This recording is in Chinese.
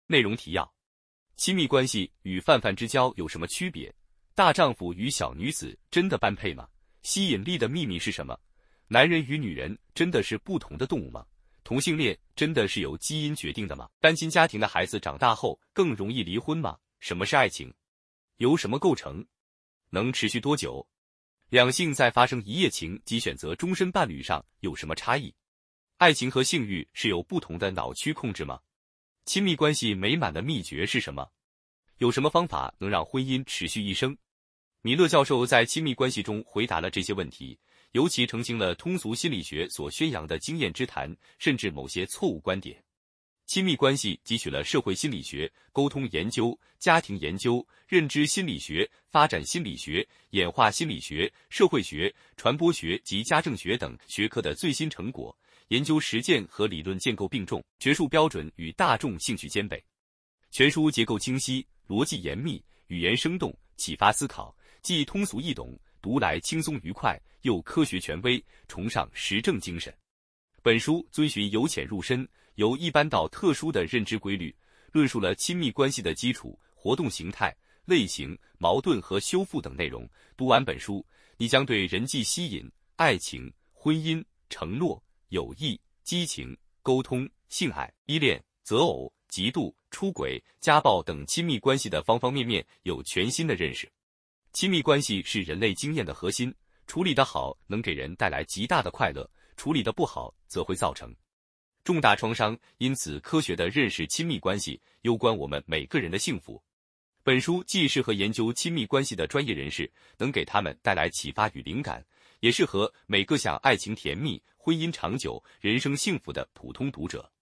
内容提要：亲密关系与泛泛之交有什么区别？大丈夫与小女子真的般配吗？吸引力的秘密是什么？男人与女人真的是不同的动物吗？同性恋真的是由基因决定的吗？单亲家庭的孩子长大后更容易离婚吗？什么是爱情？由什么构成？能持续多久？两性在发生一夜情及选择终身伴侣上有什么差异？爱情和性欲是由不同的脑区控制吗？亲密关系美满的秘诀是什么？有什么方法能让婚姻持续一生？米勒教授在亲密关系中回答了这些问题，尤其澄清了通俗心理学所宣扬的经验之谈，甚至某些错误观点。亲密关系汲取了社会心理学、沟通研究、家庭研究、认知心理学、发展心理学、演化心理学、社会学、传播学及家政学等学科的最新成果，研究实践和理论建构并重，学术标准与大众兴趣兼备。全书结构清晰，逻辑严密，语言生动，启发思考，既通俗易懂，读来轻松愉快，又科学权威，崇尚实证精神。本书遵循由浅入深，由一般到特殊的认知规律，论述了亲密关系的基础、活动形态、类型、矛盾和修复等内容。读完本书，你将对人际吸引、爱情、婚姻、承诺、友谊、激情、沟通、性爱、依恋、择偶、嫉妒、出轨、家暴等亲密关系的方方面面有全新的认识。亲密关系是人类经验的核心，处理得好能给人带来极大的快乐，处理得不好则会造成重大创伤，因此科学地认识亲密关系攸关我们每个人的幸福。本书既适合研究亲密关系的专业人士，能给他们带来启发与灵感，也适合每个想爱情甜蜜、婚姻长久、人生幸福的普通读者。